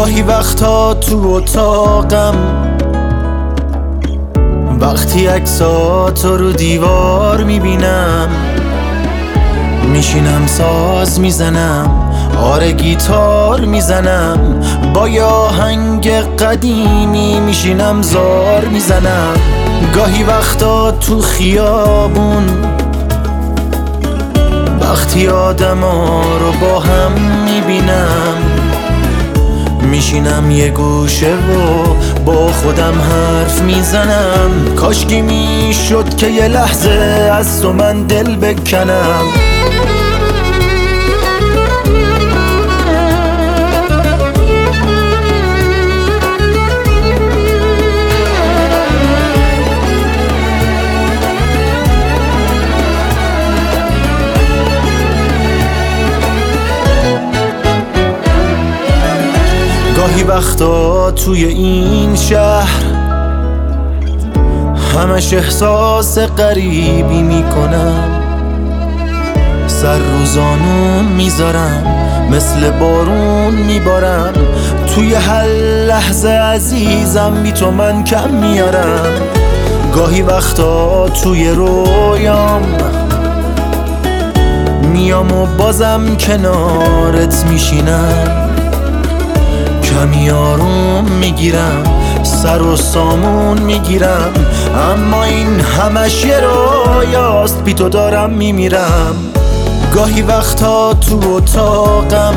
گاهی وقتا تو اتاقم وقتی عکساتو رو دیوار میبینم، میشینم ساز میزنم، آره گیتار میزنم، با یه آهنگ قدیمی میشینم زار میزنم. گاهی وقتا تو خیابون وقتی آدما رو با هم میبینم، میشینم یه گوشه و با خودم حرف میزنم. کاشکی میشد که یه لحظه از تو من دل بکنم. گاهی وقتا توی این شهر همش احساس غریبی میکنم، سر رو زانون میذارم، مثل بارون میبارم، توی هر لحظه عزیزم بی تو من کم میارم. گاهی وقتا توی رویام میام و بازم کنارت میشینم، کمی آروم میگیرم، سر و سامون میگیرم، اما این همش یه رویاست، بی تو دارم میمیرم. گاهی وقتا تو اتاقم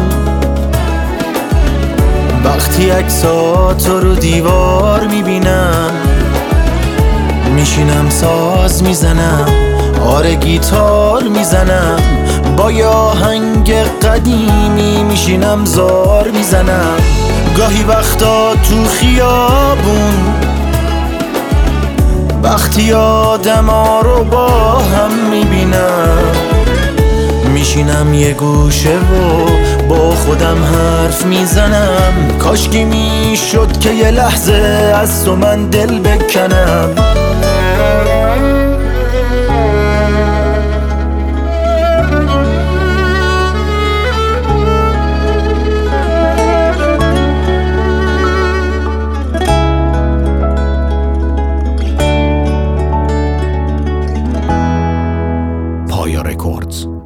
وقتی عکساتو رو دیوار میبینم، میشینم ساز میزنم، آره گیتار میزنم، با یه آهنگ قدیمی میشینم زار میزنم. گاهی وقتا تو خیابون وقتی آدما رو با هم میبینم، میشینم یه گوشه و با خودم حرف میزنم. کاشکی میشد که یه لحظه از تو من دل بکنم. پایا رکوردز.